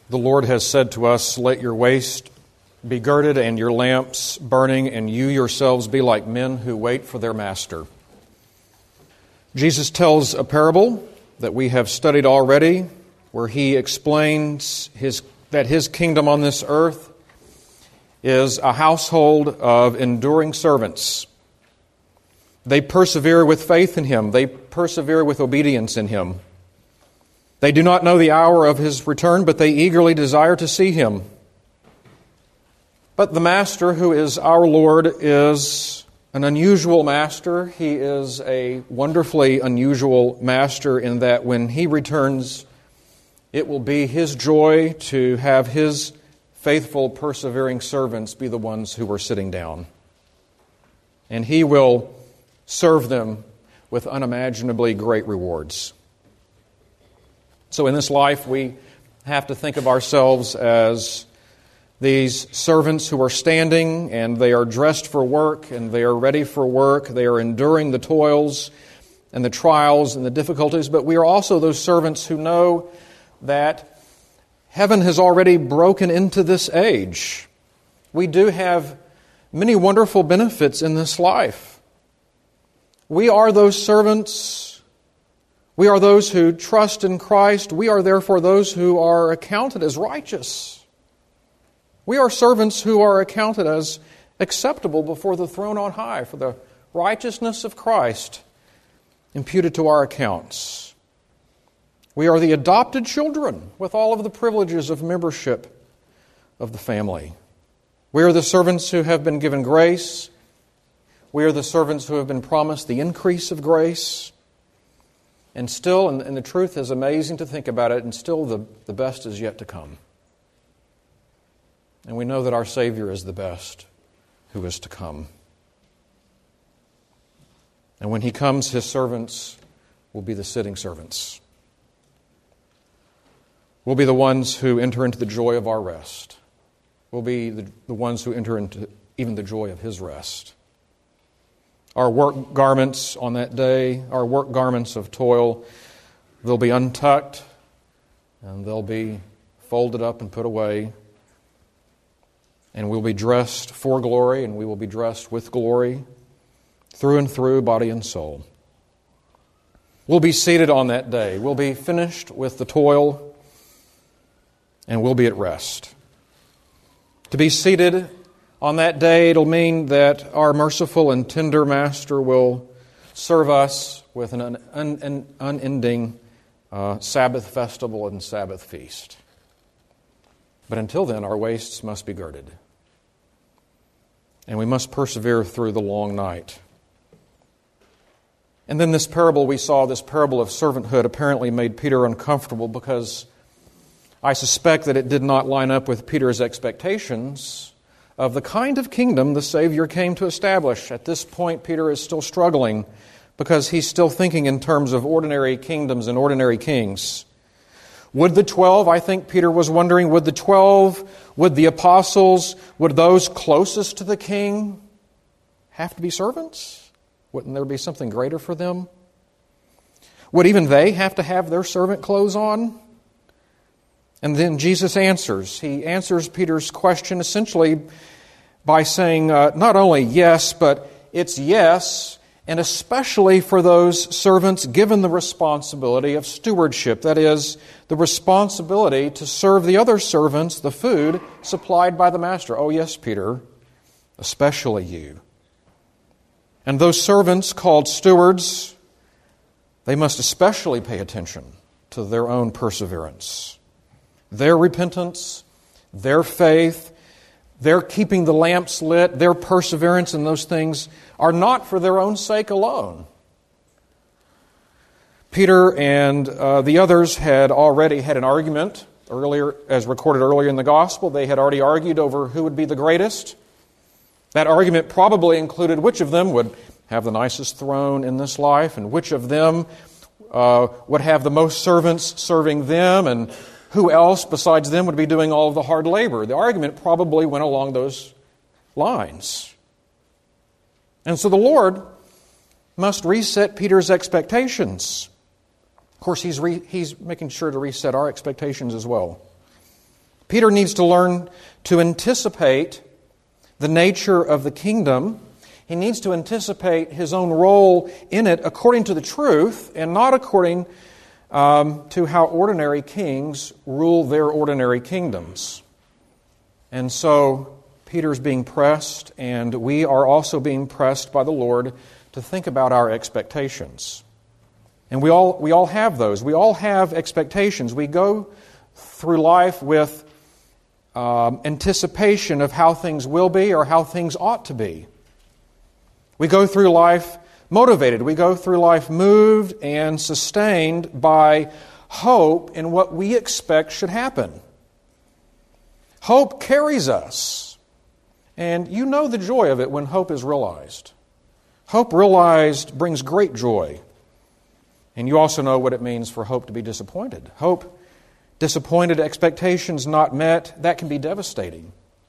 The Lord has said to us, "Let your waist be girded and your lamps burning, and you yourselves be like men who wait for their master." Jesus tells a parable that we have studied already, where he explains that his kingdom on this earth is a household of enduring servants. They persevere with faith in him. They persevere with obedience in him. They do not know the hour of his return, but they eagerly desire to see him. But the Master, who is our Lord, is an unusual Master. He is a wonderfully unusual Master in that when he returns, it will be his joy to have his faithful, persevering servants be the ones who are sitting down. And he will serve them with unimaginably great rewards. So in this life, we have to think of ourselves as these servants who are standing, and they are dressed for work, and they are ready for work. They are enduring the toils and the trials and the difficulties, but we are also those servants who know that heaven has already broken into this age. We do have many wonderful benefits in this life. We are those servants. We are those who trust in Christ. We are therefore those who are accounted as righteous. We are servants who are accounted as acceptable before the throne on high for the righteousness of Christ imputed to our accounts. We are the adopted children with all of the privileges of membership of the family. We are the servants who have been given grace. We are the servants who have been promised the increase of grace. And still, and the truth is amazing to think about it, and still the best is yet to come. And we know that our Savior is the best who is to come. And when he comes, his servants will be the sitting servants. We'll be the ones who enter into the joy of our rest. We'll be the ones who enter into even the joy of his rest. Our work garments on that day, our work garments of toil, they'll be untucked and they'll be folded up and put away. And we'll be dressed for glory, and we will be dressed with glory through and through, body and soul. We'll be seated on that day. We'll be finished with the toil, and we'll be at rest. To be seated on that day, it'll mean that our merciful and tender Master will serve us with an unending Sabbath festival and Sabbath feast. But until then, our waists must be girded. And we must persevere through the long night. And then this parable we saw, this parable of servanthood, apparently made Peter uncomfortable because I suspect that it did not line up with Peter's expectations of the kind of kingdom the Savior came to establish. At this point, Peter is still struggling because he's still thinking in terms of ordinary kingdoms and ordinary kings. Would the 12, I think Peter was wondering, would the 12, would the apostles, would those closest to the king have to be servants? Wouldn't there be something greater for them? Would even they have to have their servant clothes on? And then Jesus answers. He answers Peter's question essentially by saying not only yes, but it's yes, and especially for those servants given the responsibility of stewardship. That is, the responsibility to serve the other servants the food supplied by the master. Oh yes, Peter, especially you. And those servants called stewards, they must especially pay attention to their own perseverance. Their repentance, their faith, their keeping the lamps lit, their perseverance in those things are not for their own sake alone. Peter and the others had already had an argument earlier, as recorded earlier in the gospel. They had already argued over who would be the greatest. That argument probably included which of them would have the nicest throne in this life, and which of them would have the most servants serving them, and who else besides them would be doing all of the hard labor. The argument probably went along those lines. And so the Lord must reset Peter's expectations. Of course, He's making sure to reset our expectations as well. Peter needs to learn to anticipate the nature of the kingdom. He needs to anticipate his own role in it according to the truth and not according to how ordinary kings rule their ordinary kingdoms. And so Peter's being pressed, and we are also being pressed by the Lord to think about our expectations. And we all have those. We all have expectations. We go through life with anticipation of how things will be or how things ought to be. We go through life motivated. We go through life moved and sustained by hope in what we expect should happen. Hope carries us. And you know the joy of it when hope is realized. Hope realized brings great joy. And you also know what it means for hope to be disappointed. Hope disappointed, expectations not met, that can be devastating.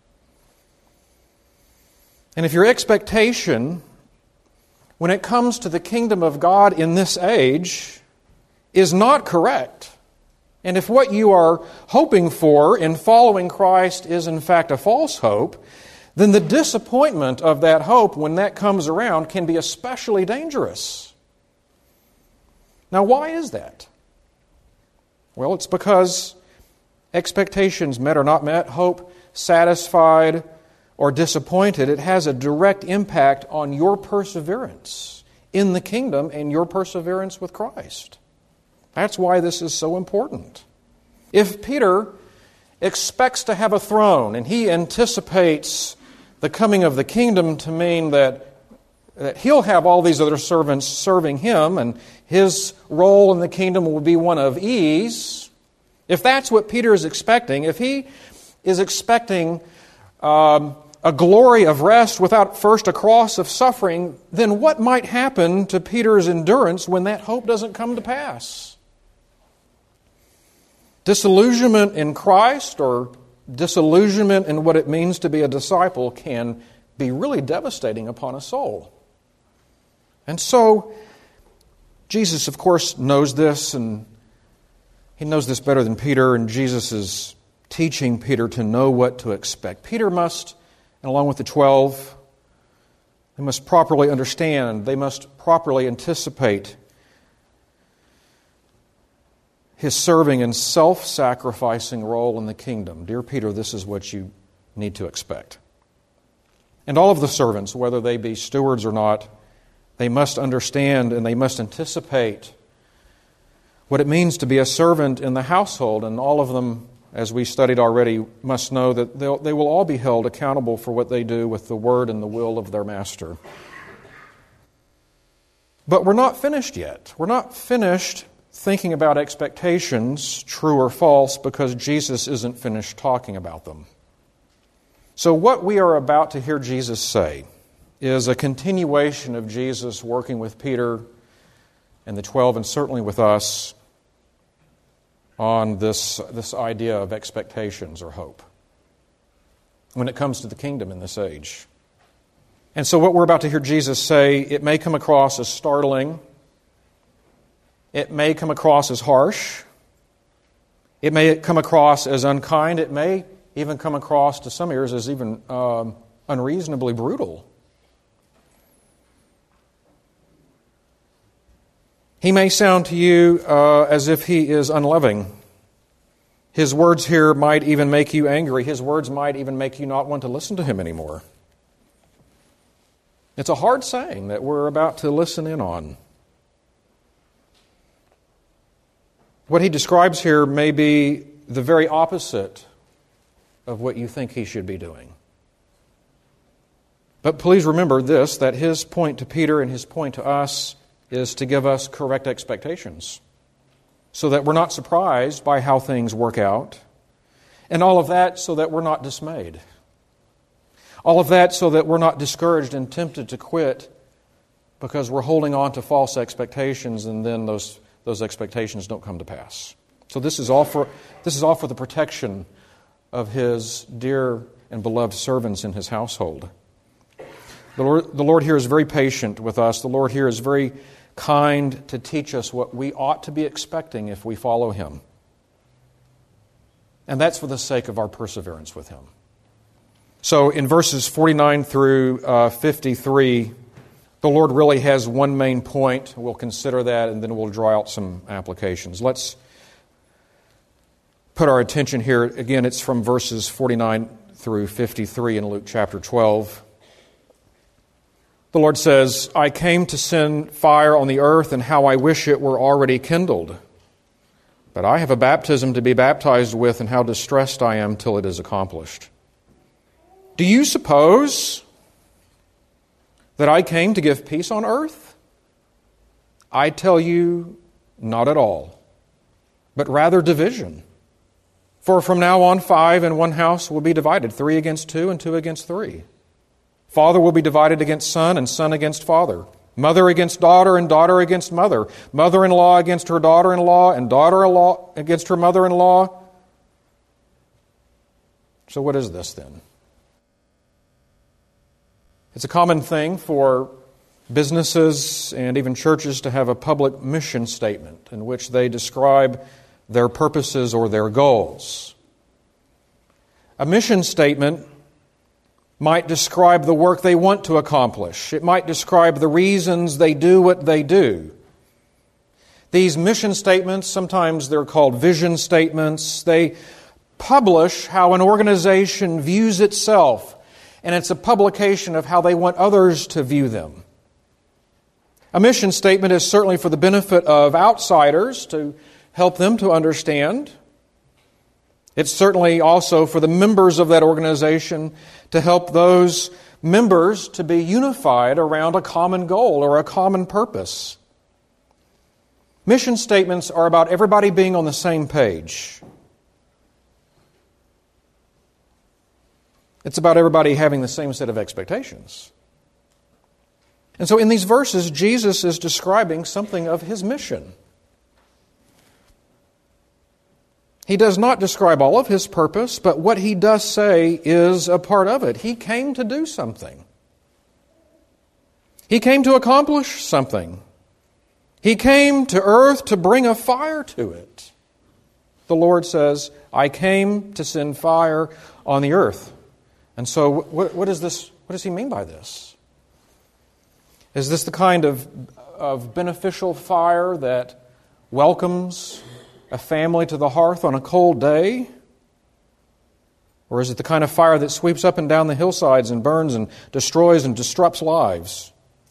And if your expectation, when it comes to the kingdom of God in this age, is not correct, and if what you are hoping for in following Christ is in fact a false hope, then the disappointment of that hope when that comes around can be especially dangerous. Now, why is that? Well, it's because expectations met or not met, hope satisfied or disappointed, it has a direct impact on your perseverance in the kingdom and your perseverance with Christ. That's why this is so important. If Peter expects to have a throne and he anticipates the coming of the kingdom to mean that he'll have all these other servants serving him and his role in the kingdom will be one of ease, if that's what Peter is expecting, if he is expecting a glory of rest without first a cross of suffering, then what might happen to Peter's endurance when that hope doesn't come to pass? Disillusionment in Christ or disillusionment in what it means to be a disciple can be really devastating upon a soul. And so, Jesus, of course, knows this, and he knows this better than Peter, and Jesus is teaching Peter to know what to expect. Peter must, and along with the 12, they must properly understand, they must properly anticipate his serving and self-sacrificing role in the kingdom. Dear Peter, this is what you need to expect. And all of the servants, whether they be stewards or not, they must understand and they must anticipate what it means to be a servant in the household. And all of them, as we studied already, must know that they will all be held accountable for what they do with the word and the will of their master. But we're not finished yet. We're not finished thinking about expectations, true or false, because Jesus isn't finished talking about them. So what we are about to hear Jesus say is a continuation of Jesus working with Peter and the 12, and certainly with us, on this idea of expectations or hope when it comes to the kingdom in this age. And so what we're about to hear Jesus say, it may come across as startling. It may come across as harsh. It may come across as unkind. It may even come across to some ears as even unreasonably brutal. He may sound to you as if he is unloving. His words here might even make you angry. His words might even make you not want to listen to him anymore. It's a hard saying that we're about to listen in on. What he describes here may be the very opposite of what you think he should be doing. But please remember this, that his point to Peter and his point to us is to give us correct expectations so that we're not surprised by how things work out. And all of that so that we're not dismayed. All of that so that we're not discouraged and tempted to quit because we're holding on to false expectations and then those expectations don't come to pass. So this is all for the protection of his dear and beloved servants in his household. The Lord here is very patient with us. The Lord here is very kind to teach us what we ought to be expecting if we follow him. And that's for the sake of our perseverance with Him. So in verses 49 through 53, the Lord really has one main point. We'll consider that, and then we'll draw out some applications. Let's put our attention here. Again, it's from verses 49 through 53 in Luke chapter 12. The Lord says, I came to send fire on the earth, and how I wish it were already kindled. But I have a baptism to be baptized with, and how distressed I am till it is accomplished. Do you suppose that I came to give peace on earth? I tell you, not at all, but rather division. For from now on 5 in one house will be divided, 3 against 2 and 2 against 3. Father will be divided against son and son against father. Mother against daughter and daughter against mother. Mother-in-law against her daughter-in-law and daughter-in-law against her mother-in-law. So what is this then? It's a common thing for businesses and even churches to have a public mission statement in which they describe their purposes or their goals. A mission statement might describe the work they want to accomplish. It might describe the reasons they do what they do. These mission statements, sometimes they're called vision statements, they publish how an organization views itself, and it's a publication of how they want others to view them. A mission statement is certainly for the benefit of outsiders, to help them to understand. It's certainly also for the members of that organization to help those members to be unified around a common goal or a common purpose. Mission statements are about everybody being on the same page. It's about everybody having the same set of expectations. And so in these verses, Jesus is describing something of His mission. He does not describe all of His purpose, but what He does say is a part of it. He came to do something. He came to accomplish something. He came to earth to bring a fire to it. The Lord says, I came to send fire on the earth. And so what is this? What does He mean by this? Is this the kind of beneficial fire that welcomes a family to the hearth on a cold day? Or is it the kind of fire that sweeps up and down the hillsides and burns and destroys and disrupts lives?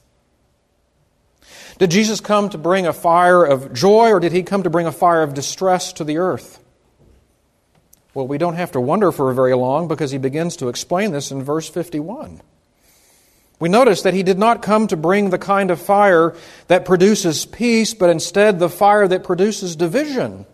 Did Jesus come to bring a fire of joy, or did He come to bring a fire of distress to the earth? Well, we don't have to wonder for very long, because He begins to explain this in verse 51. We notice that He did not come to bring the kind of fire that produces peace, but instead the fire that produces division.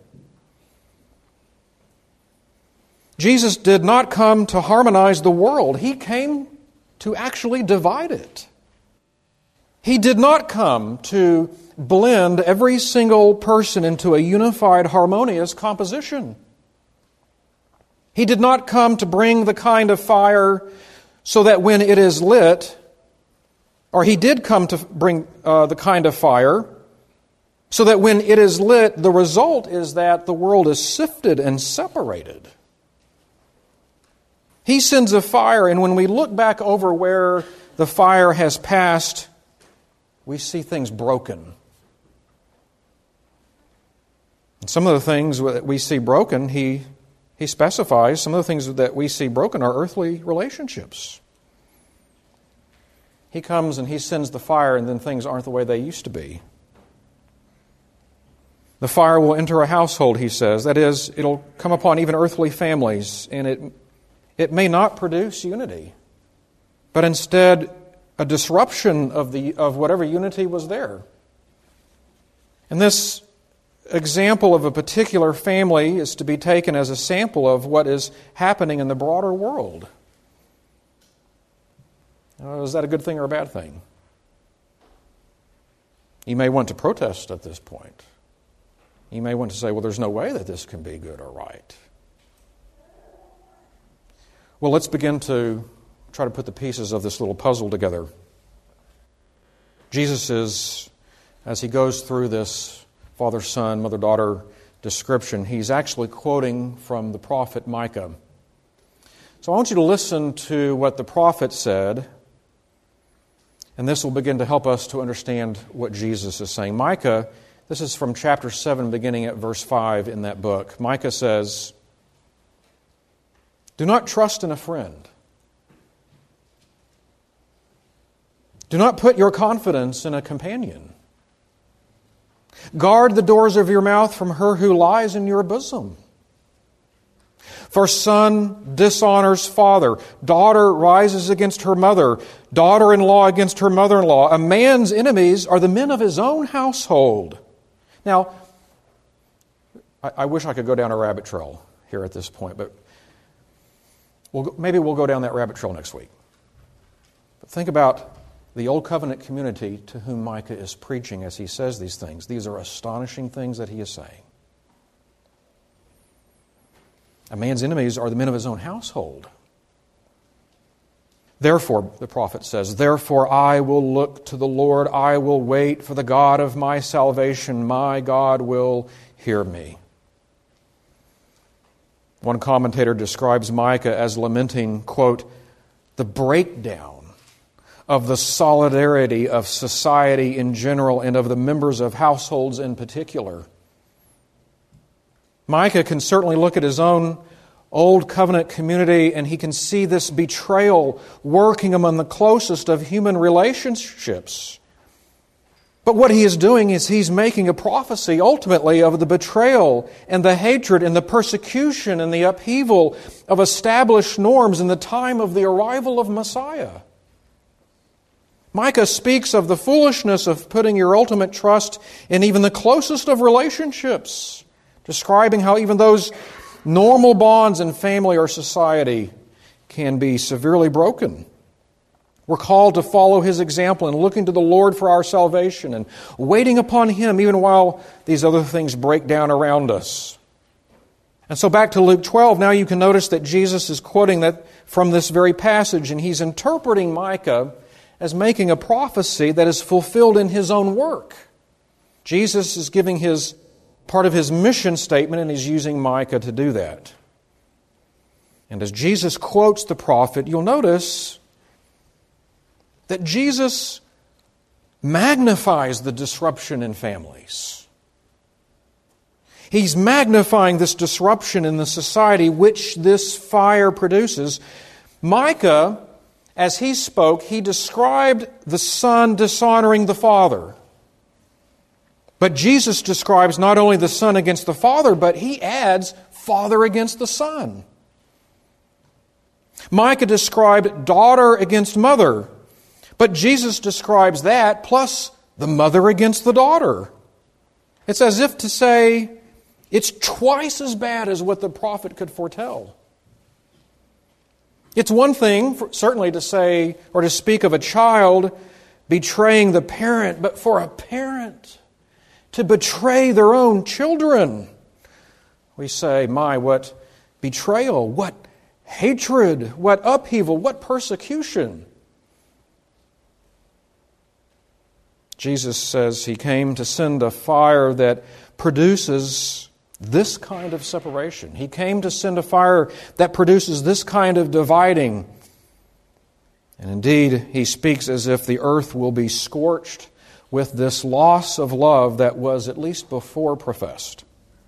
Jesus did not come to harmonize the world. He came to actually divide it. He did not come to blend every single person into a unified, harmonious composition. He did not come to bring the kind of fire so that when it is lit, or He did come to bring the kind of fire so that when it is lit, the result is that the world is sifted and separated. He sends a fire, and when we look back over where the fire has passed, we see things broken. And some of the things that we see broken, He specifies, some of the things that we see broken are earthly relationships. He comes and He sends the fire, and then things aren't the way they used to be. The fire will enter a household, He says. That is, it'll come upon even earthly families, and it may not produce unity, but instead a disruption of whatever unity was there. And this example of a particular family is to be taken as a sample of what is happening in the broader world. Is that a good thing or a bad thing? You may want to protest at this point. You may want to say, well, there's no way that this can be good or right. Well, let's begin to try to put the pieces of this little puzzle together. Jesus is, as He goes through this father-son, mother-daughter description. He's actually quoting from the prophet Micah. So I want you to listen to what the prophet said, and this will begin to help us to understand what Jesus is saying. Micah, this is from chapter 7, beginning at verse 5 in that book. Micah says, "Do not trust in a friend. Do not put your confidence in a companion. Guard the doors of your mouth from her who lies in your bosom. For son dishonors father, daughter rises against her mother, daughter-in-law against her mother-in-law. A man's enemies are the men of his own household." Now, I wish I could go down a rabbit trail here at this point, but maybe we'll go down that rabbit trail next week. But think about the Old Covenant community to whom Micah is preaching as he says these things. These are astonishing things that he is saying. A man's enemies are the men of his own household. Therefore, the prophet says, "Therefore I will look to the Lord, I will wait for the God of my salvation. My God will hear me." One commentator describes Micah as lamenting, quote, "the breakdown of the solidarity of society in general and of the members of households in particular." Micah can certainly look at his own Old Covenant community and he can see this betrayal working among the closest of human relationships. But what he is doing is he's making a prophecy ultimately of the betrayal and the hatred and the persecution and the upheaval of established norms in the time of the arrival of Messiah. Micah speaks of the foolishness of putting your ultimate trust in even the closest of relationships, describing how even those normal bonds in family or society can be severely broken. We're called to follow His example and looking to the Lord for our salvation and waiting upon Him even while these other things break down around us. And so back to Luke 12, now you can notice that Jesus is quoting that from this very passage, and He's interpreting Micah as making a prophecy that is fulfilled in His own work. Jesus is giving His part of His mission statement, and He's using Micah to do that. And as Jesus quotes the prophet, you'll notice that Jesus magnifies the disruption in families. He's magnifying this disruption in the society which this fire produces. Micah, as he spoke, he described the son dishonoring the father. But Jesus describes not only the son against the father, but he adds father against the son. Micah described daughter against mother, but Jesus describes that plus the mother against the daughter. It's as if to say it's twice as bad as what the prophet could foretell. It's one thing, certainly, to say or to speak of a child betraying the parent, but for a parent to betray their own children, we say, my, what betrayal, what hatred, what upheaval, what persecution. Jesus says He came to send a fire that produces this kind of separation. He came to send a fire that produces this kind of dividing. And indeed, He speaks as if the earth will be scorched with this loss of love that was at least before professed.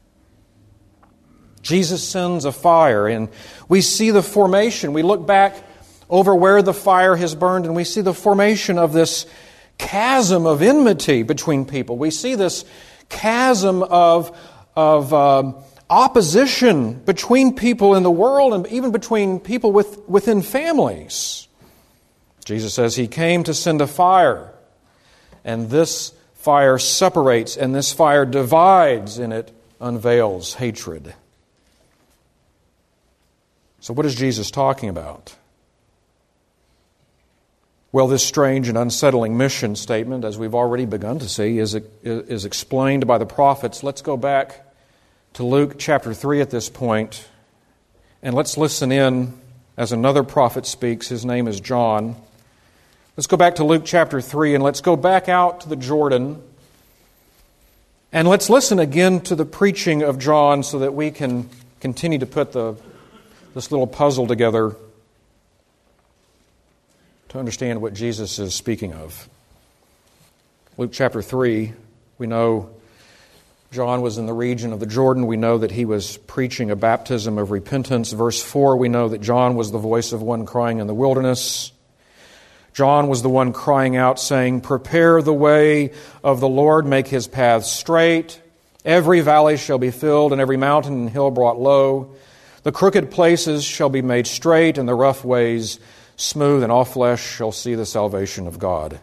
Jesus sends a fire, and we see the formation. We look back over where the fire has burned, and we see the formation of this chasm of enmity between people. We see this chasm of opposition between people in the world and even between people within families. Jesus says He came to send a fire, and this fire separates, and this fire divides, and it unveils hatred. So what is Jesus talking about? Well, this strange and unsettling mission statement, as we've already begun to see, is explained by the prophets. Let's go back to Luke chapter 3 at this point, and let's listen in as another prophet speaks. His name is John. Let's go back to Luke chapter 3, and let's go back out to the Jordan. And let's listen again to the preaching of John so that we can continue to put this little puzzle together to understand what Jesus is speaking of. Luke chapter 3, we know John was in the region of the Jordan. We know that he was preaching a baptism of repentance. Verse 4, we know that John was the voice of one crying in the wilderness. John was the one crying out, saying, "Prepare the way of the Lord, make His paths straight. Every valley shall be filled, and every mountain and hill brought low. The crooked places shall be made straight, and the rough ways smooth, and all flesh shall see the salvation of God."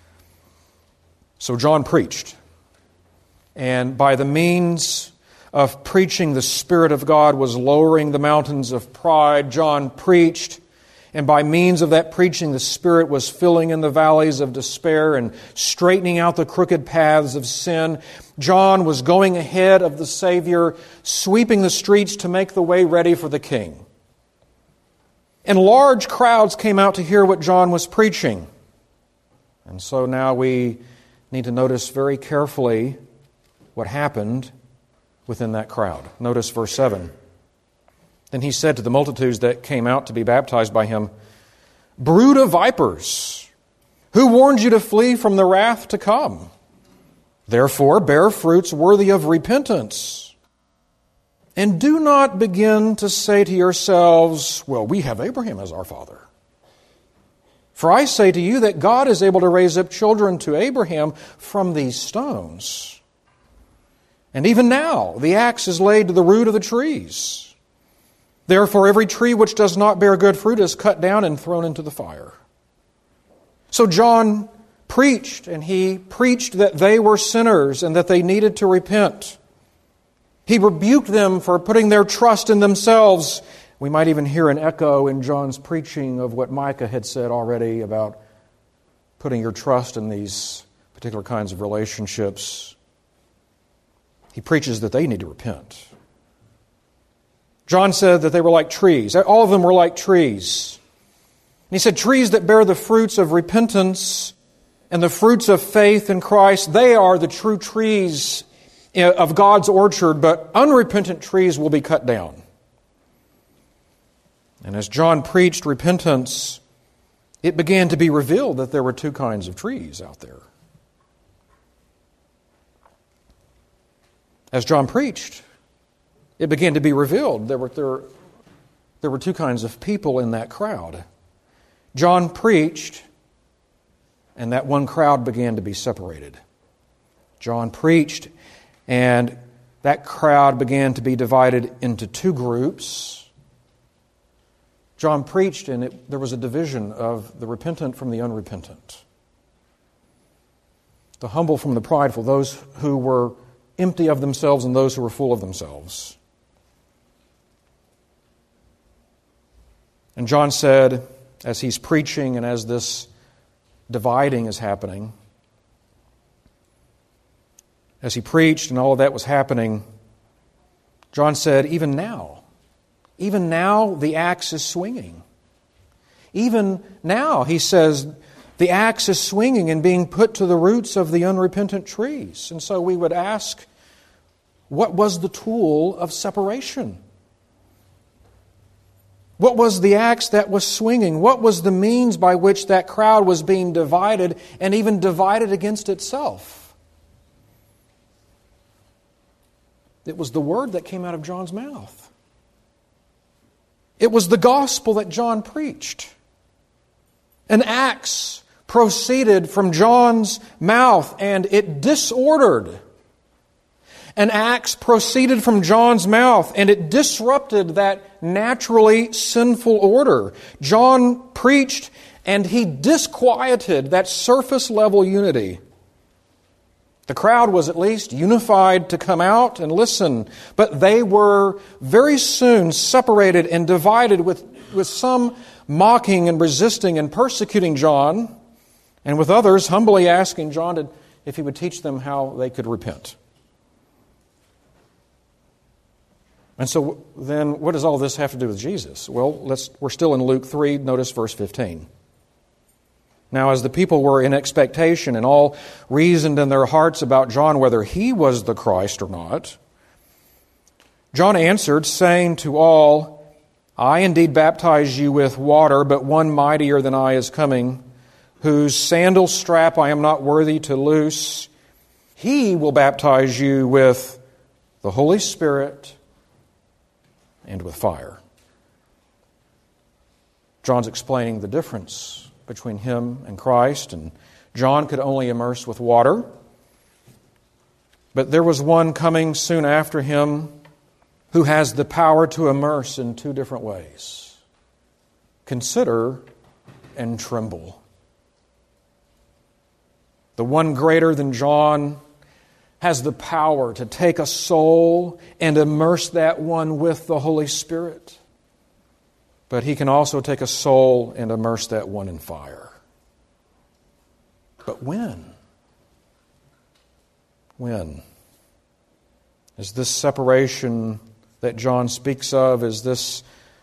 So John preached. And by the means of preaching, the Spirit of God was lowering the mountains of pride. John preached. And by means of that preaching, the Spirit was filling in the valleys of despair and straightening out the crooked paths of sin. John was going ahead of the Savior, sweeping the streets to make the way ready for the King. And large crowds came out to hear what John was preaching. And so now we need to notice very carefully what happened within that crowd. Notice verse 7. Then he said to the multitudes that came out to be baptized by him, "Brood of vipers, who warned you to flee from the wrath to come? Therefore bear fruits worthy of repentance. And do not begin to say to yourselves, 'Well, we have Abraham as our father.' For I say to you that God is able to raise up children to Abraham from these stones. And even now the axe is laid to the root of the trees. Therefore every tree which does not bear good fruit is cut down and thrown into the fire." So John preached, and he preached that they were sinners and that they needed to repent. He rebuked them for putting their trust in themselves. We might even hear an echo in John's preaching of what Micah had said already about putting your trust in these particular kinds of relationships. He preaches that they need to repent. John said that they were like trees. All of them were like trees. And he said trees that bear the fruits of repentance and the fruits of faith in Christ, they are the true trees of God's orchard, but unrepentant trees will be cut down. And as John preached repentance, it began to be revealed that there were two kinds of trees out there. As John preached, it began to be revealed there were two kinds of people in that crowd. John preached, and that one crowd began to be separated. John preached, and that crowd began to be divided into two groups. John preached, and there was a division of the repentant from the unrepentant, the humble from the prideful, those who were empty of themselves and those who were full of themselves. And John said, as he's preaching and as this dividing is happening, as he preached and all of that was happening, John said, even now the axe is swinging. Even now, he says, the axe is swinging and being put to the roots of the unrepentant trees. And so we would ask, what was the tool of separation? What was the axe that was swinging? What was the means by which that crowd was being divided and even divided against itself? It was the word that came out of John's mouth. It was the gospel that John preached. An axe proceeded from John's mouth and it disordered. An axe proceeded from John's mouth and it disrupted that naturally sinful order. John preached and he disquieted that surface level unity. The crowd was at least unified to come out and listen, but they were very soon separated and divided with some mocking and resisting and persecuting John, and with others humbly asking John if he would teach them how they could repent. And so then what does all this have to do with Jesus? Well, we're still in Luke 3, notice verse 15. Now, as the people were in expectation and all reasoned in their hearts about John whether he was the Christ or not, John answered, saying to all, I indeed baptize you with water, but one mightier than I is coming, whose sandal strap I am not worthy to loose. He will baptize you with the Holy Spirit and with fire. John's explaining the difference between him and Christ, and John could only immerse with water. But there was one coming soon after him who has the power to immerse in two different ways. Consider and tremble. The one greater than John has the power to take a soul and immerse that one with the Holy Spirit. But he can also take a soul and immerse that one in fire. But when? When? Is this separation that John speaks of, is this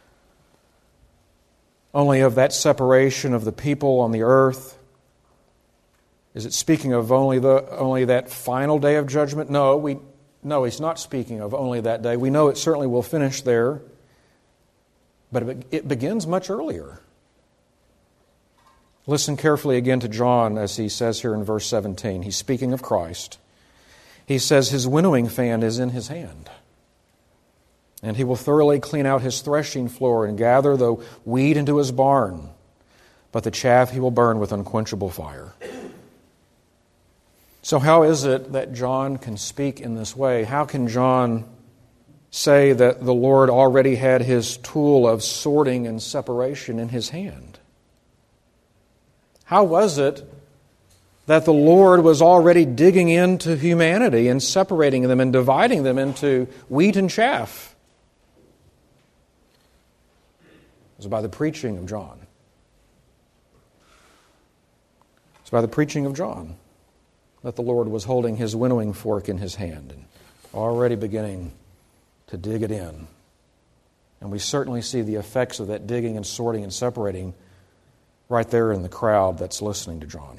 only of that separation of the people on the earth? Is it speaking of only that final day of judgment? No, he's not speaking of only that day. We know it certainly will finish there. But it begins much earlier. Listen carefully again to John as he says here in verse 17. He's speaking of Christ. He says his winnowing fan is in his hand, and he will thoroughly clean out his threshing floor and gather the wheat into his barn, but the chaff he will burn with unquenchable fire. So how is it that John can speak in this way? How can John say that the Lord already had his tool of sorting and separation in his hand? How was it that the Lord was already digging into humanity and separating them and dividing them into wheat and chaff? It was by the preaching of John. It's by the preaching of John that the Lord was holding his winnowing fork in his hand and already beginning to dig it in. And we certainly see the effects of that digging and sorting and separating right there in the crowd that's listening to John.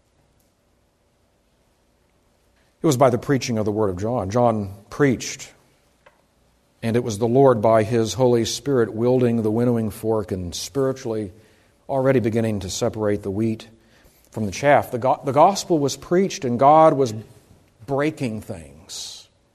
It was by the preaching of the Word of John. John preached, and it was the Lord by His Holy Spirit wielding the winnowing fork and spiritually already beginning to separate the wheat from the chaff. The gospel was preached, and God was breaking things.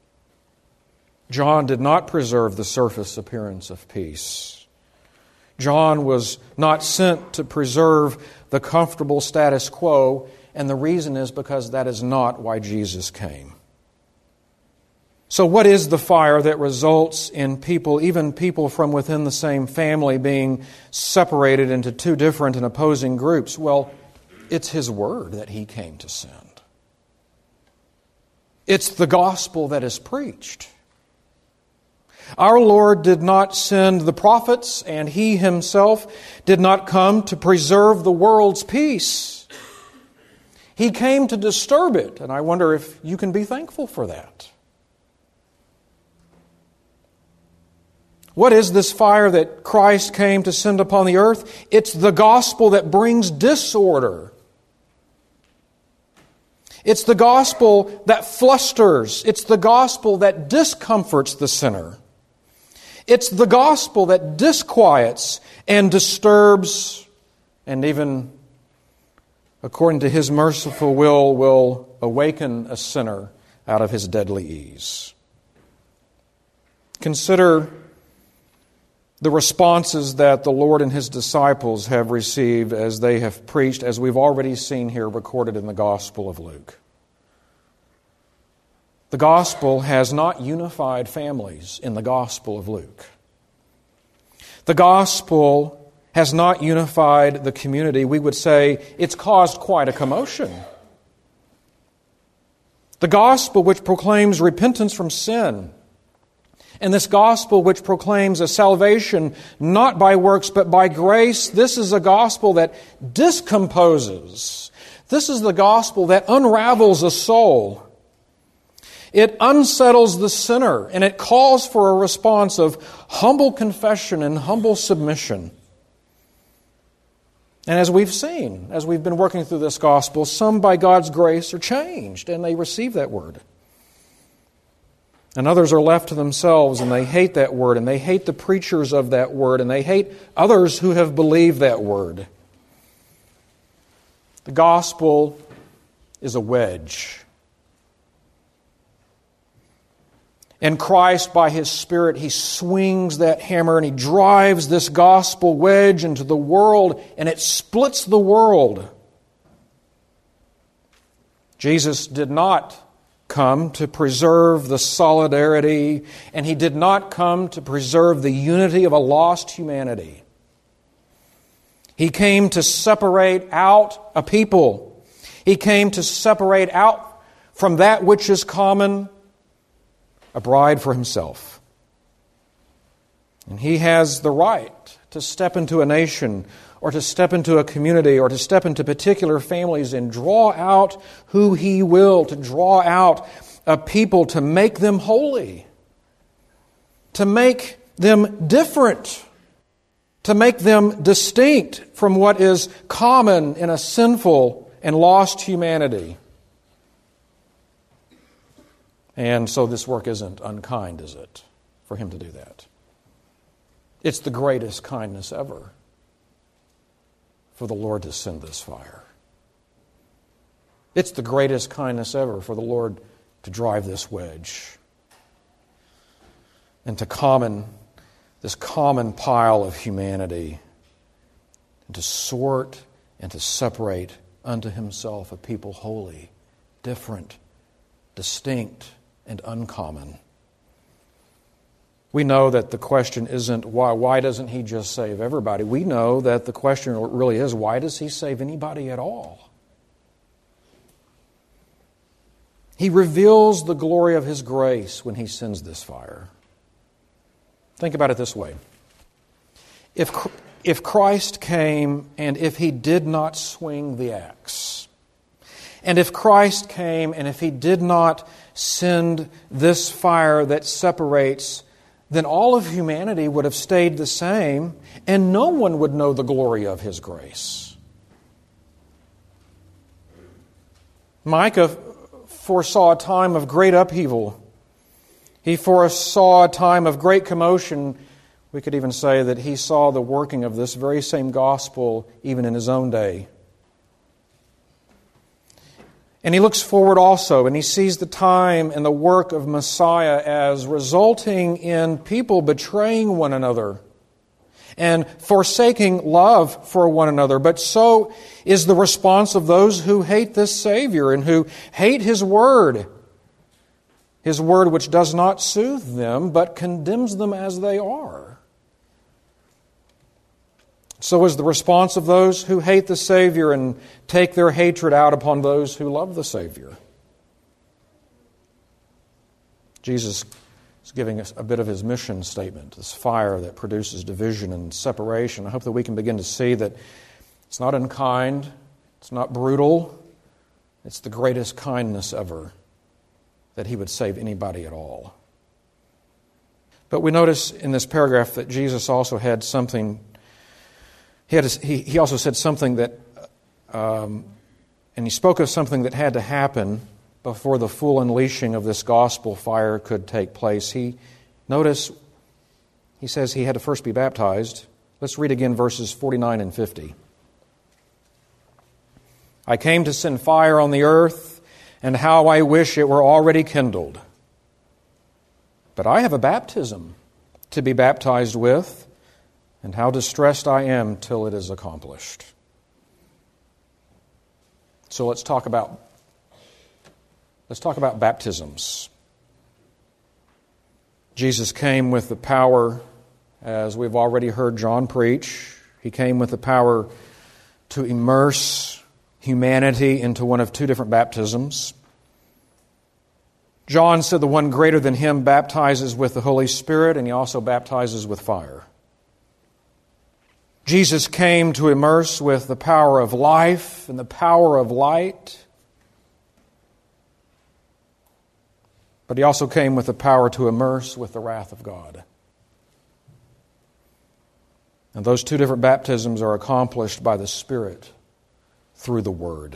John did not preserve the surface appearance of peace. John was not sent to preserve the comfortable status quo, and the reason is because that is not why Jesus came. So what is the fire that results in people, even people from within the same family, being separated into two different and opposing groups? Well, it's His Word that He came to send. It's the gospel that is preached. Our Lord did not send the prophets, and He Himself did not come to preserve the world's peace. He came to disturb it, and I wonder if you can be thankful for that. What is this fire that Christ came to send upon the earth? It's the gospel that brings disorder. It's the gospel that flusters. It's the gospel that discomforts the sinner. It's the gospel that disquiets and disturbs, and even, according to His merciful will awaken a sinner out of his deadly ease. Consider the responses that the Lord and His disciples have received as they have preached, as we've already seen here recorded in the Gospel of Luke. The gospel has not unified families in the Gospel of Luke. The gospel has not unified the community. We would say it's caused quite a commotion. The gospel which proclaims repentance from sin, and this gospel which proclaims a salvation not by works but by grace, this is a gospel that discomposes. This is the gospel that unravels a soul. It unsettles the sinner, and it calls for a response of humble confession and humble submission. And as we've seen, as we've been working through this gospel, some by God's grace are changed and they receive that word. And others are left to themselves and they hate that word and they hate the preachers of that word and they hate others who have believed that word. The gospel is a wedge. And Christ, by His Spirit, He swings that hammer and He drives this gospel wedge into the world, and it splits the world. Jesus did not come to preserve the solidarity, and He did not come to preserve the unity of a lost humanity. He came to separate out a people. He came to separate out from that which is common a bride for Himself. And He has the right to step into a nation or to step into a community or to step into particular families and draw out who He will, to draw out a people, to make them holy, to make them different, to make them distinct from what is common in a sinful and lost humanity. And so this work isn't unkind, is it, for Him to do that? It's the greatest kindness ever for the Lord to send this fire. It's the greatest kindness ever for the Lord to drive this wedge and to this common pile of humanity, and to sort and to separate unto Himself a people holy, different, distinct, and uncommon. We know that the question isn't why doesn't He just save everybody? We know that the question really is, why does He save anybody at all? He reveals the glory of His grace when He sends this fire. Think about it this way. If Christ came and if He did not swing the axe, and if Christ came and if He did not send this fire that separates, then all of humanity would have stayed the same and no one would know the glory of His grace. Micah foresaw a time of great upheaval. He foresaw a time of great commotion. We could even say that he saw the working of this very same gospel even in his own day. And he looks forward also, and he sees the time and the work of Messiah as resulting in people betraying one another and forsaking love for one another. But so is the response of those who hate this Savior and who hate His Word which does not soothe them, but condemns them as they are. So is the response of those who hate the Savior and take their hatred out upon those who love the Savior. Jesus is giving us a bit of His mission statement, this fire that produces division and separation. I hope that we can begin to see that it's not unkind, it's not brutal, it's the greatest kindness ever that He would save anybody at all. But we notice in this paragraph that Jesus also had something. He also said something that, and He spoke of something that had to happen before the full unleashing of this gospel fire could take place. Notice, He says He had to first be baptized. Let's read again verses 49 and 50. I came to send fire on the earth, and how I wish it were already kindled. But I have a baptism to be baptized with, and how distressed I am till it is accomplished. So let's talk about baptisms. Jesus came with the power, as we've already heard John preach. He came with the power to immerse humanity into one of two different baptisms. John said the one greater than him baptizes with the Holy Spirit, and he also baptizes with fire. Jesus came to immerse with the power of life and the power of light. But He also came with the power to immerse with the wrath of God. And those two different baptisms are accomplished by the Spirit through the Word.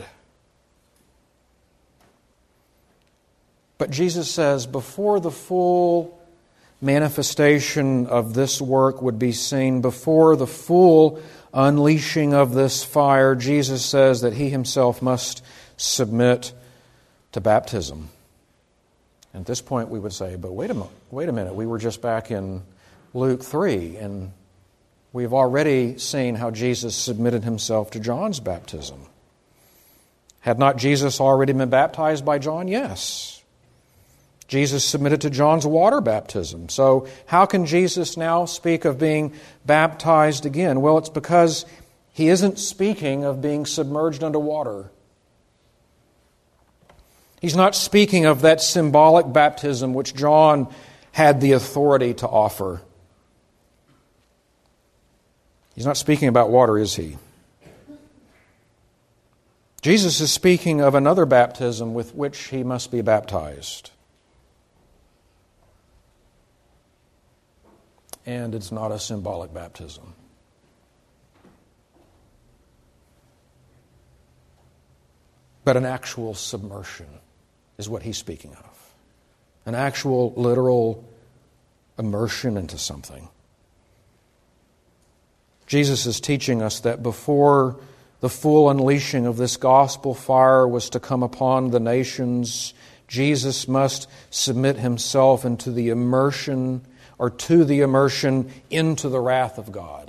But Jesus says, before the full manifestation of this work would be seen, before the full unleashing of this fire, Jesus says that He Himself must submit to baptism. And at this point we would say, but wait a minute, we were just back in Luke 3, and we've already seen how Jesus submitted Himself to John's baptism. Had not Jesus already been baptized by John? Yes. Jesus submitted to John's water baptism. So how can Jesus now speak of being baptized again? Well, it's because He isn't speaking of being submerged under water. He's not speaking of that symbolic baptism which John had the authority to offer. He's not speaking about water, is He? Jesus is speaking of another baptism with which He must be baptized. And it's not a symbolic baptism. But an actual submersion is what He's speaking of. An actual, literal immersion into something. Jesus is teaching us that before the full unleashing of this gospel fire was to come upon the nations, Jesus must submit Himself into the immersion or to the immersion into the wrath of God.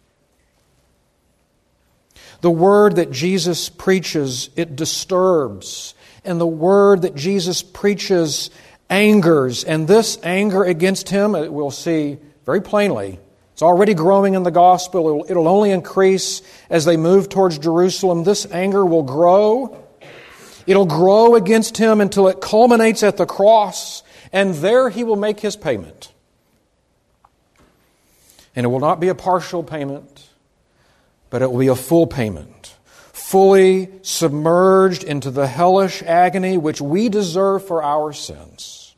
The word that Jesus preaches, it disturbs. And the word that Jesus preaches angers. And this anger against Him, we'll see very plainly, it's already growing in the gospel. It'll only increase as they move towards Jerusalem. This anger will grow. It'll grow against Him until it culminates at the cross. And there He will make His payment. And it will not be a partial payment, but it will be a full payment, fully submerged into the hellish agony which we deserve for our sins.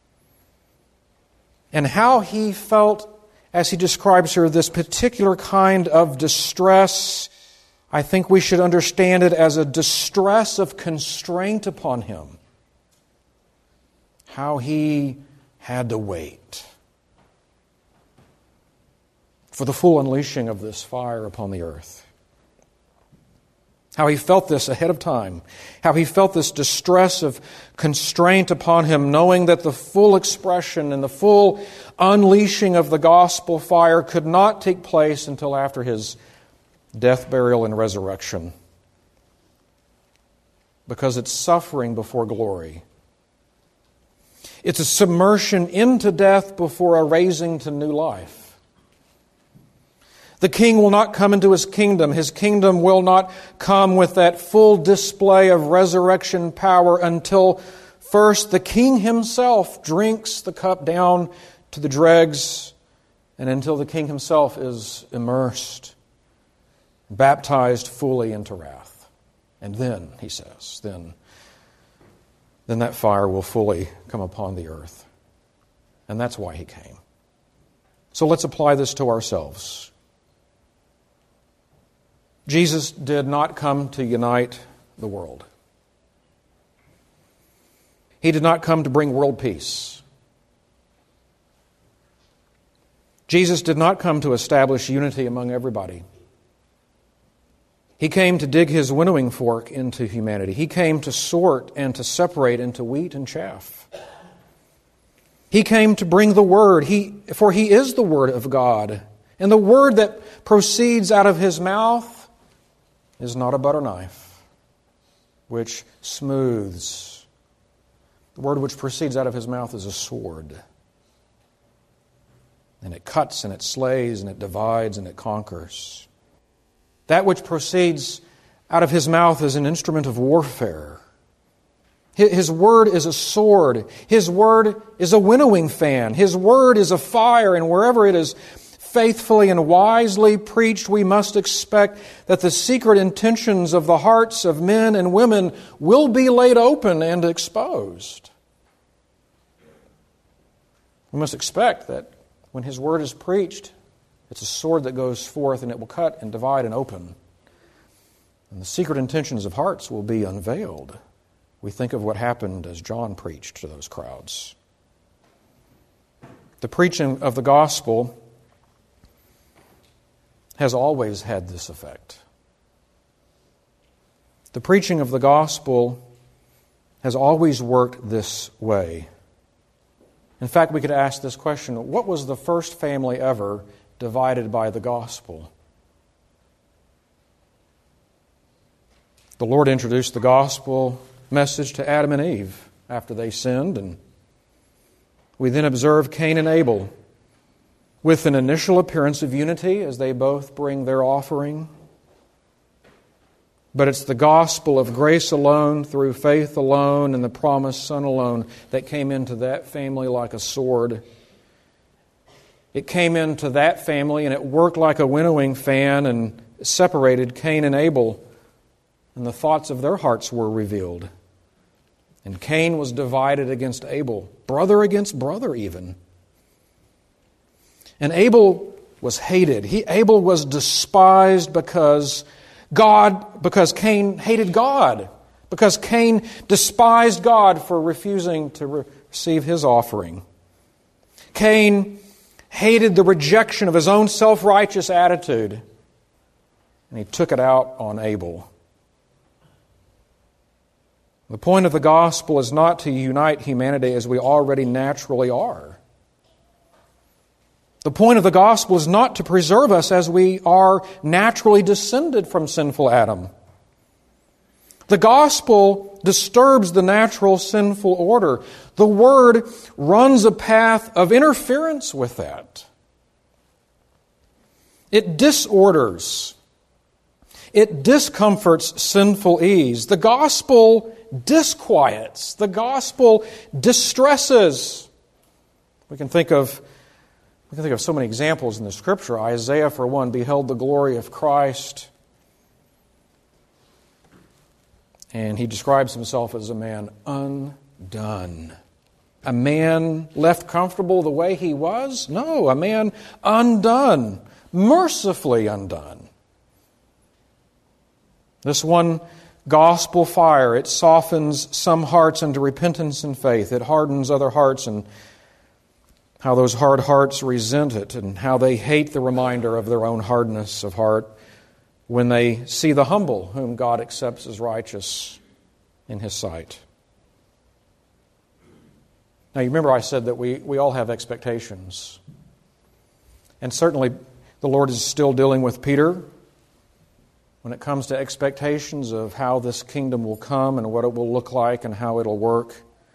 And how He felt, as He describes here, this particular kind of distress, I think we should understand it as a distress of constraint upon Him. How He had to wait for the full unleashing of this fire upon the earth. How He felt this ahead of time. How He felt this distress of constraint upon Him, knowing that the full expression and the full unleashing of the gospel fire could not take place until after His death, burial, and resurrection. Because it's suffering before glory. It's a submersion into death before a raising to new life. The King will not come into His kingdom. His kingdom will not come with that full display of resurrection power until first the King Himself drinks the cup down to the dregs, and until the King Himself is immersed, baptized fully into wrath. And then, He says, then that fire will fully come upon the earth. And that's why He came. So let's apply this to ourselves. Jesus did not come to unite the world. He did not come to bring world peace. Jesus did not come to establish unity among everybody. He came to dig His winnowing fork into humanity. He came to sort and to separate into wheat and chaff. He came to bring the Word, for He is the Word of God. And the Word that proceeds out of His mouth is not a butter knife, which smooths. The word which proceeds out of His mouth is a sword. And it cuts and it slays and it divides and it conquers. That which proceeds out of His mouth is an instrument of warfare. His word is a sword. His word is a winnowing fan. His word is a fire, and wherever it is faithfully and wisely preached, we must expect that the secret intentions of the hearts of men and women will be laid open and exposed. We must expect that when His Word is preached, It's a sword that goes forth and it will cut and divide and open. And the secret intentions of hearts will be unveiled. We think of what happened as John preached to those crowds. The preaching of the gospel has always had this effect. The preaching of the gospel has always worked this way. In fact, we could ask this question: what was the first family ever divided by the gospel? The Lord introduced the gospel message to Adam and Eve after they sinned, and we then observe Cain and Abel with an initial appearance of unity as they both bring their offering. But it's the gospel of grace alone, through faith alone, and the promised Son alone that came into that family like a sword. It came into that family and it worked like a winnowing fan and separated Cain and Abel, and the thoughts of their hearts were revealed. And Cain was divided against Abel, brother against brother even. And Abel was hated. Abel was despised because Cain hated God, because Cain despised God for refusing to receive his offering. Cain hated the rejection of his own self-righteous attitude, and he took it out on Abel. The point of the gospel is not to unite humanity as we already naturally are. The point of the gospel is not to preserve us as we are naturally descended from sinful Adam. The gospel disturbs the natural sinful order. The Word runs a path of interference with that. It disorders. It discomforts sinful ease. The gospel disquiets. The gospel distresses. We can think of so many examples in the Scripture. Isaiah, for one, beheld the glory of Christ, and he describes himself as a man undone. A man left comfortable the way he was? No, a man undone, mercifully undone. This one gospel fire, it softens some hearts into repentance and faith. It hardens other hearts, and how those hard hearts resent it, and how they hate the reminder of their own hardness of heart when they see the humble whom God accepts as righteous in His sight. Now, you remember I said that we all have expectations. And certainly the Lord is still dealing with Peter when it comes to expectations of how this kingdom will come and what it will look like and how it'll work.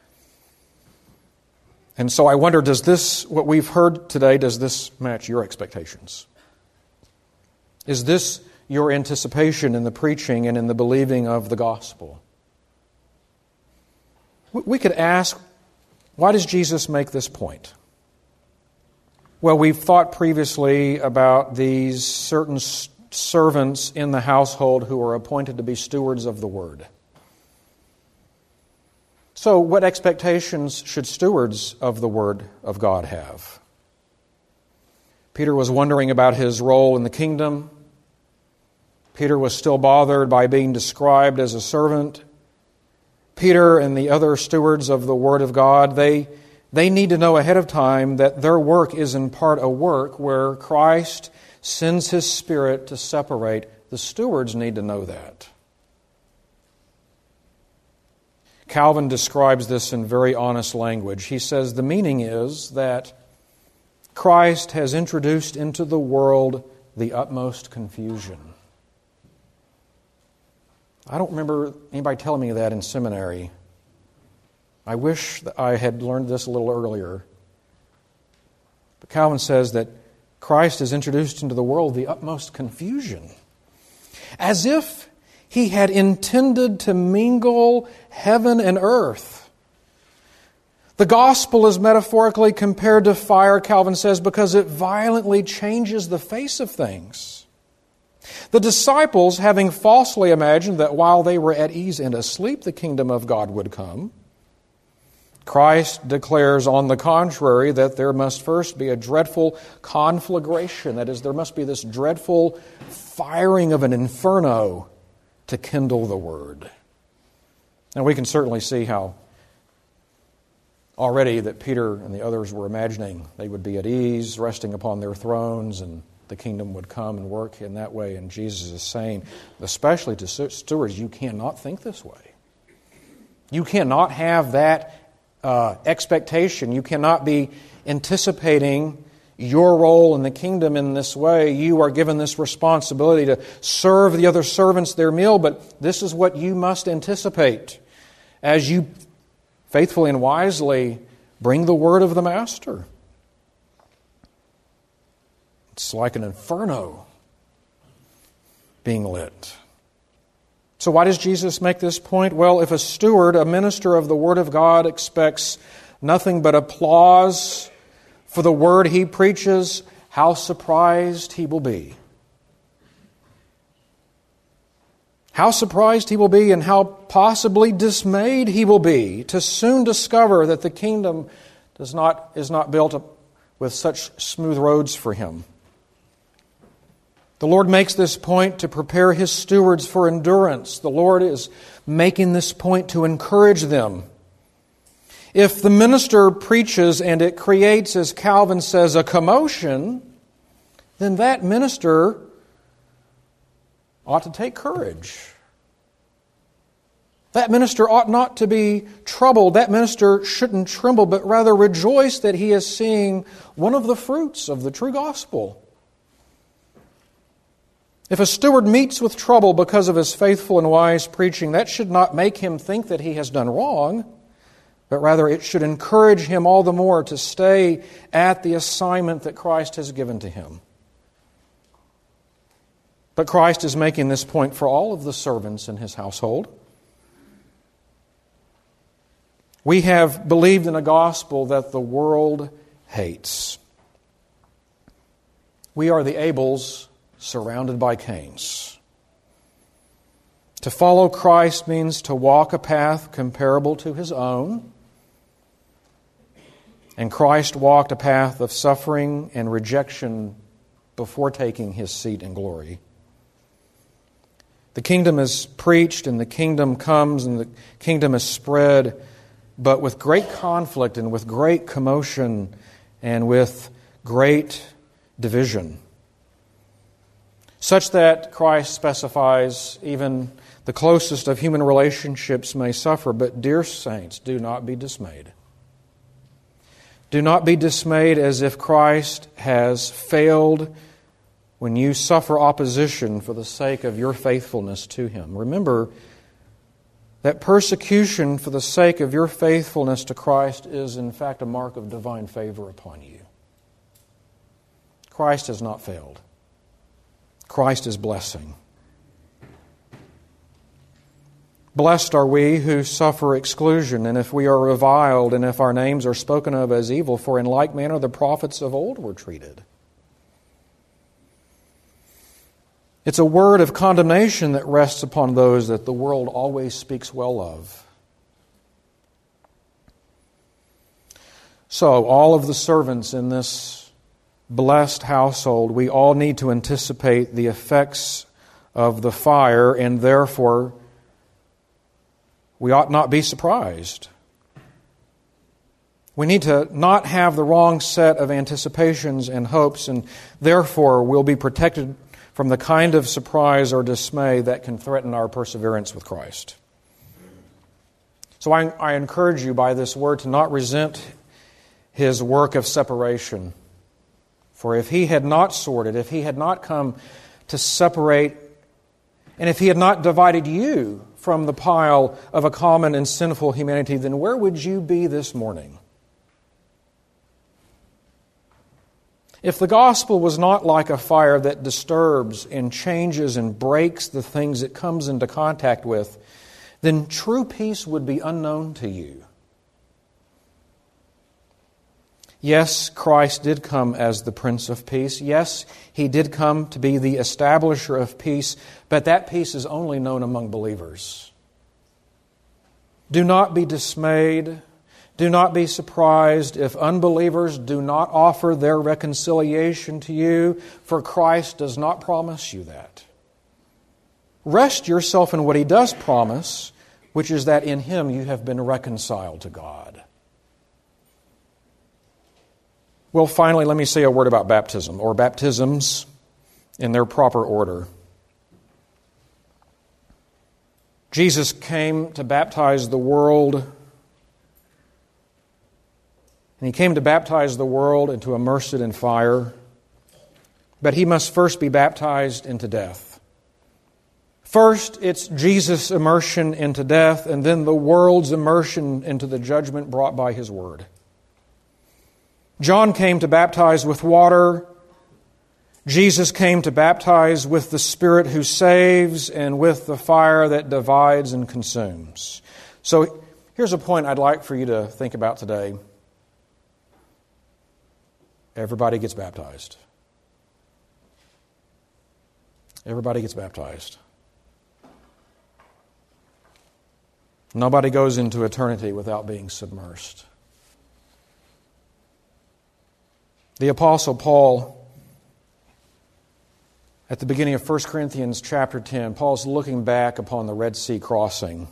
And so I wonder, what we've heard today, does this match your expectations? Is this your anticipation in the preaching and in the believing of the gospel? We could ask, why does Jesus make this point? Well, we've thought previously about these certain servants in the household who are appointed to be stewards of the word. So, what expectations should stewards of the Word of God have? Peter was wondering about his role in the kingdom. Peter was still bothered by being described as a servant. Peter and the other stewards of the Word of God, they need to know ahead of time that their work is in part a work where Christ sends His Spirit to separate. The stewards need to know that. Calvin describes this in very honest language. He says the meaning is that Christ has introduced into the world the utmost confusion. I don't remember anybody telling me that in seminary. I wish that I had learned this a little earlier. But Calvin says that Christ has introduced into the world the utmost confusion, as if He had intended to mingle heaven and earth. The gospel is metaphorically compared to fire, Calvin says, because it violently changes the face of things. The disciples, having falsely imagined that while they were at ease and asleep, the kingdom of God would come, Christ declares, on the contrary, that there must first be a dreadful conflagration. That is, there must be this dreadful firing of an inferno to kindle the word. And we can certainly see how already that Peter and the others were imagining they would be at ease, resting upon their thrones, and the kingdom would come and work in that way. And Jesus is saying, especially to stewards, you cannot think this way. You cannot have that expectation. You cannot be anticipating your role in the kingdom in this way. You are given this responsibility to serve the other servants their meal, but this is what you must anticipate as you faithfully and wisely bring the word of the Master. It's like an inferno being lit. So why does Jesus make this point? Well, if a steward, a minister of the Word of God, expects nothing but applause for the word he preaches, how surprised he will be. How surprised he will be, and how possibly dismayed he will be to soon discover that the kingdom is not built up with such smooth roads for him. The Lord makes this point to prepare His stewards for endurance. The Lord is making this point to encourage them. If the minister preaches and it creates, as Calvin says, a commotion, then that minister ought to take courage. That minister ought not to be troubled. That minister shouldn't tremble, but rather rejoice that he is seeing one of the fruits of the true gospel. If a steward meets with trouble because of his faithful and wise preaching, that should not make him think that he has done wrong, but rather it should encourage him all the more to stay at the assignment that Christ has given to him. But Christ is making this point for all of the servants in His household. We have believed in a gospel that the world hates. We are the Abels surrounded by Cains. To follow Christ means to walk a path comparable to His own. And Christ walked a path of suffering and rejection before taking His seat in glory. The kingdom is preached and the kingdom comes and the kingdom is spread, but with great conflict and with great commotion and with great division. Such that Christ specifies even the closest of human relationships may suffer. But dear saints, do not be dismayed. Do not be dismayed as if Christ has failed when you suffer opposition for the sake of your faithfulness to Him. Remember that persecution for the sake of your faithfulness to Christ is in fact a mark of divine favor upon you. Christ has not failed. Christ is blessing. Blessed are we who suffer exclusion, and if we are reviled, and if our names are spoken of as evil, for in like manner the prophets of old were treated. It's a word of condemnation that rests upon those that the world always speaks well of. So, all of the servants in this blessed household, we all need to anticipate the effects of the fire, and therefore we ought not be surprised. We need to not have the wrong set of anticipations and hopes, and therefore we'll be protected from the kind of surprise or dismay that can threaten our perseverance with Christ. So I encourage you by this word to not resent His work of separation. For if He had not sorted, if He had not come to separate, and if He had not divided you from the pile of a common and sinful humanity, then where would you be this morning? If the gospel was not like a fire that disturbs and changes and breaks the things it comes into contact with, then true peace would be unknown to you. Yes, Christ did come as the Prince of Peace. Yes, He did come to be the establisher of peace, but that peace is only known among believers. Do not be dismayed. Do not be surprised if unbelievers do not offer their reconciliation to you, for Christ does not promise you that. Rest yourself in what He does promise, which is that in Him you have been reconciled to God. Well, finally, let me say a word about baptism, or baptisms in their proper order. Jesus came to baptize the world, and He came to baptize the world and to immerse it in fire, but He must first be baptized into death. First, it's Jesus' immersion into death, and then the world's immersion into the judgment brought by His Word. John came to baptize with water. Jesus came to baptize with the Spirit who saves and with the fire that divides and consumes. So here's a point I'd like for you to think about today. Everybody gets baptized. Everybody gets baptized. Nobody goes into eternity without being submersed. The Apostle Paul, at the beginning of 1 Corinthians chapter 10, Paul's looking back upon the Red Sea crossing.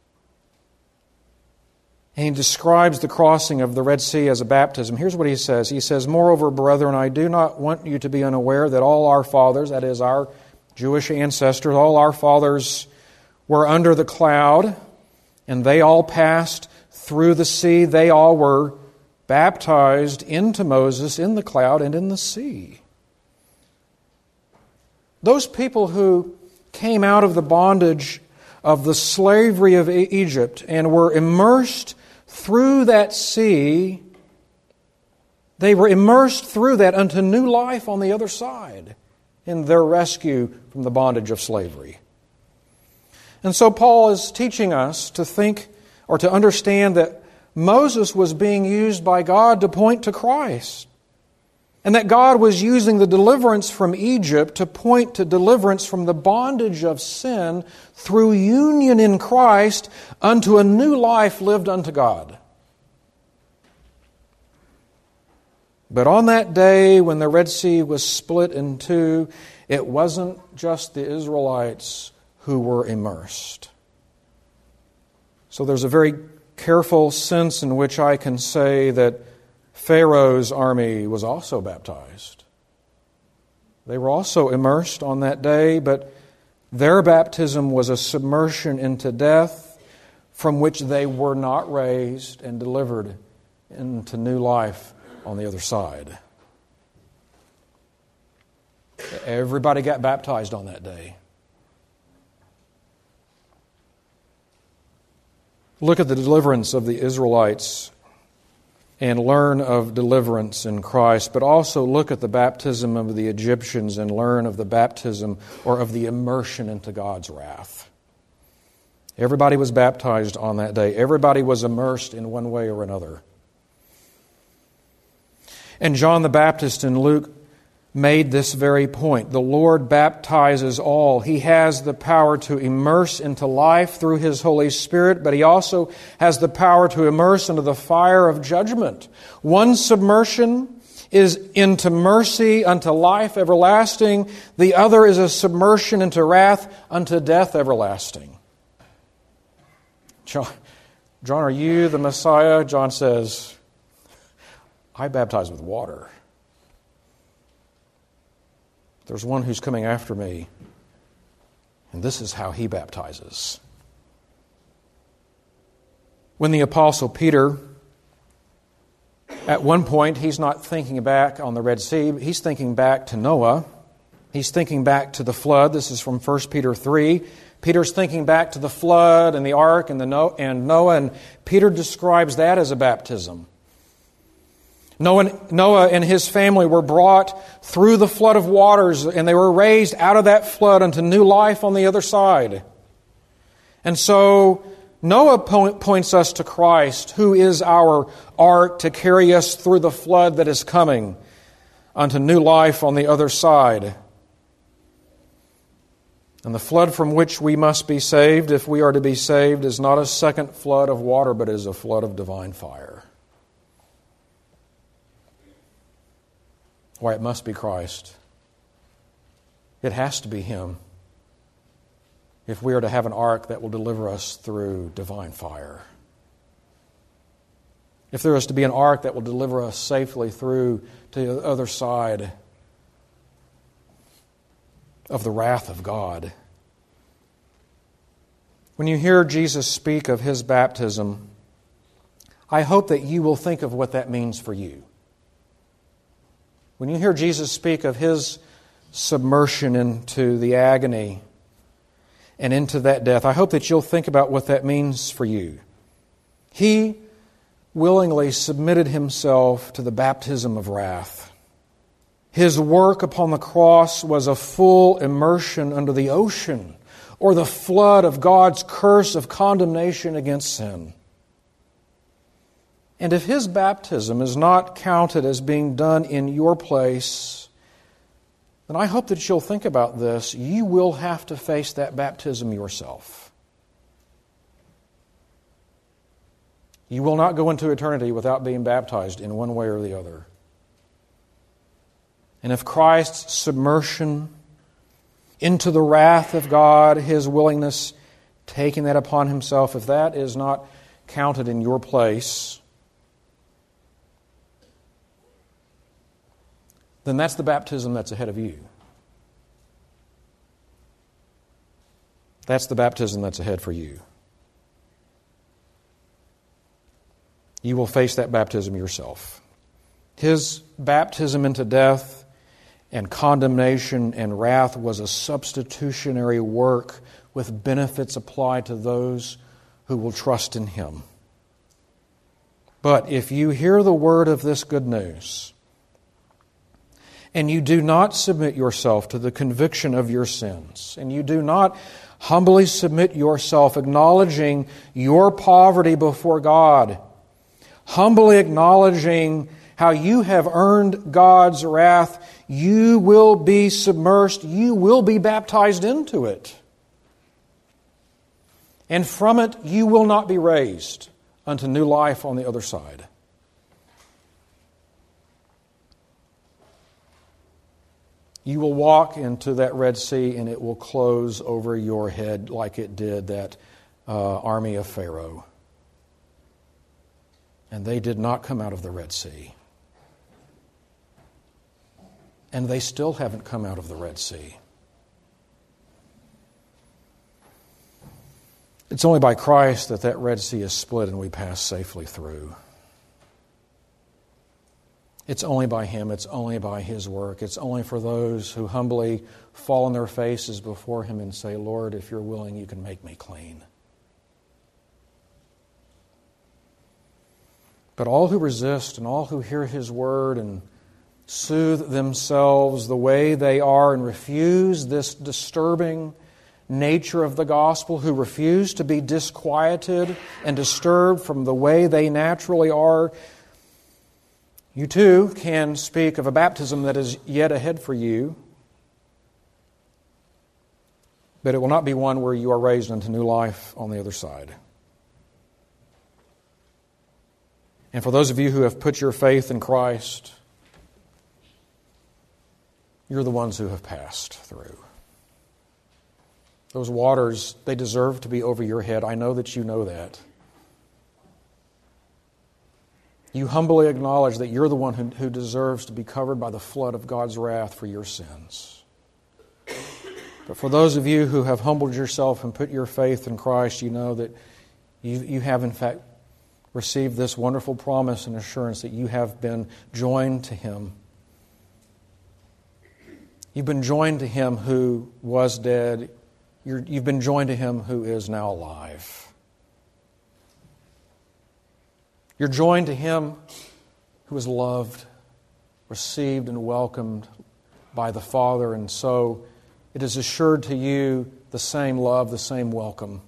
And he describes the crossing of the Red Sea as a baptism. Here's what he says. He says, "Moreover, brethren, I do not want you to be unaware that all our fathers," that is, our Jewish ancestors, all our fathers were under the cloud, and they all passed through the sea. They all were baptized into Moses in the cloud and in the sea. Those people who came out of the bondage of the slavery of Egypt and were immersed through that sea, they were immersed through that unto new life on the other side in their rescue from the bondage of slavery. And so Paul is teaching us to think or to understand that Moses was being used by God to point to Christ. And that God was using the deliverance from Egypt to point to deliverance from the bondage of sin through union in Christ unto a new life lived unto God. But on that day when the Red Sea was split in two, it wasn't just the Israelites who were immersed. So there's a very careful sense in which I can say that Pharaoh's army was also baptized. They were also immersed on that day, but their baptism was a submersion into death from which they were not raised and delivered into new life on the other side. Everybody got baptized on that day. Look at the deliverance of the Israelites and learn of deliverance in Christ, but also look at the baptism of the Egyptians and learn of the baptism or of the immersion into God's wrath. Everybody was baptized on that day. Everybody was immersed in one way or another. And John the Baptist in Luke made this very point. The Lord baptizes all. He has the power to immerse into life through His Holy Spirit, but He also has the power to immerse into the fire of judgment. One submersion is into mercy unto life everlasting. The other is a submersion into wrath unto death everlasting. John, are you the Messiah? John says, I baptize with water. There's one who's coming after me, and this is how he baptizes. When the Apostle Peter, at one point, he's not thinking back on the Red Sea, he's thinking back to Noah. He's thinking back to the flood. This is from 1 Peter 3. Peter's thinking back to the flood and the ark and Noah, and Peter describes that as a baptism. Noah and his family were brought through the flood of waters, and they were raised out of that flood unto new life on the other side. And so Noah points us to Christ, who is our ark to carry us through the flood that is coming unto new life on the other side. And the flood from which we must be saved, if we are to be saved, is not a second flood of water, but is a flood of divine fire. Why, it must be Christ. It has to be Him if we are to have an ark that will deliver us through divine fire. If there is to be an ark that will deliver us safely through to the other side of the wrath of God. When you hear Jesus speak of His baptism, I hope that you will think of what that means for you. When you hear Jesus speak of His submersion into the agony and into that death, I hope that you'll think about what that means for you. He willingly submitted Himself to the baptism of wrath. His work upon the cross was a full immersion under the ocean or the flood of God's curse of condemnation against sin. And if His baptism is not counted as being done in your place, then I hope that you'll think about this. You will have to face that baptism yourself. You will not go into eternity without being baptized in one way or the other. And if Christ's submersion into the wrath of God, His willingness, taking that upon Himself, if that is not counted in your place, then that's the baptism that's ahead of you. That's the baptism that's ahead for you. You will face that baptism yourself. His baptism into death and condemnation and wrath was a substitutionary work with benefits applied to those who will trust in Him. But if you hear the word of this good news, and you do not submit yourself to the conviction of your sins, and you do not humbly submit yourself, acknowledging your poverty before God, humbly acknowledging how you have earned God's wrath, you will be submersed, you will be baptized into it. And from it you will not be raised unto new life on the other side. You will walk into that Red Sea and it will close over your head like it did that army of Pharaoh. And they did not come out of the Red Sea. And they still haven't come out of the Red Sea. It's only by Christ that Red Sea is split and we pass safely through. It's only by Him. It's only by His work. It's only for those who humbly fall on their faces before Him and say, Lord, if You're willing, You can make me clean. But all who resist and all who hear His word and soothe themselves the way they are and refuse this disturbing nature of the gospel, who refuse to be disquieted and disturbed from the way they naturally are, you too can speak of a baptism that is yet ahead for you, but it will not be one where you are raised unto new life on the other side. And for those of you who have put your faith in Christ, you're the ones who have passed through. Those waters, they deserve to be over your head. I know that you know that. You humbly acknowledge that you're the one who deserves to be covered by the flood of God's wrath for your sins. But for those of you who have humbled yourself and put your faith in Christ, you know that you have in fact received this wonderful promise and assurance that you have been joined to Him. You've been joined to Him who was dead. You've been joined to Him who is now alive. You're joined to Him who is loved, received, and welcomed by the Father, and so it is assured to you the same love, the same welcome.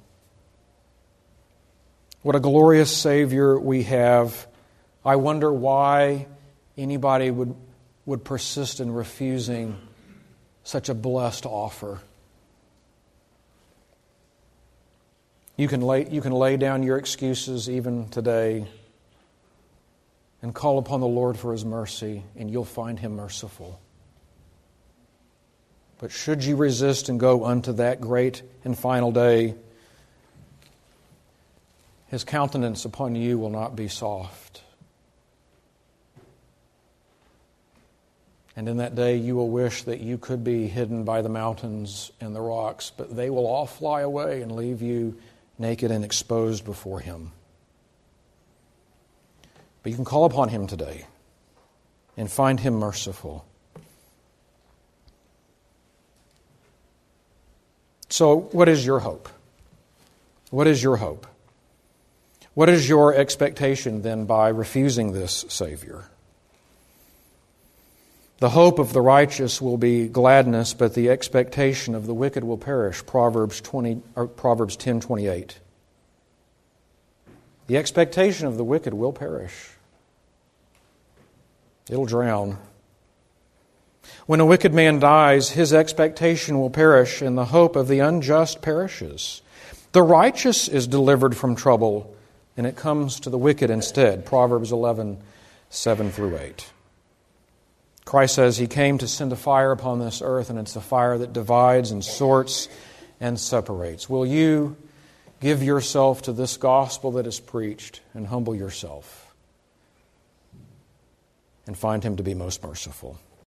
What a glorious Savior we have. I wonder why anybody would persist in refusing such a blessed offer. You can lay down your excuses even today and call upon the Lord for His mercy, and you'll find Him merciful. But should you resist and go unto that great and final day, His countenance upon you will not be soft. And in that day you will wish that you could be hidden by the mountains and the rocks, but they will all fly away and leave you naked and exposed before Him. But you can call upon Him today and find Him merciful. So, what is your hope? What is your hope? What is your expectation then by refusing this Savior? The hope of the righteous will be gladness, but the expectation of the wicked will perish. Proverbs 10:28. The expectation of the wicked will perish. It'll drown. When a wicked man dies, his expectation will perish, and the hope of the unjust perishes. The righteous is delivered from trouble, and it comes to the wicked instead. Proverbs 11:7-8. Christ says He came to send a fire upon this earth, and it's a fire that divides and sorts and separates. Will you give yourself to this gospel that is preached and humble yourself and find Him to be most merciful?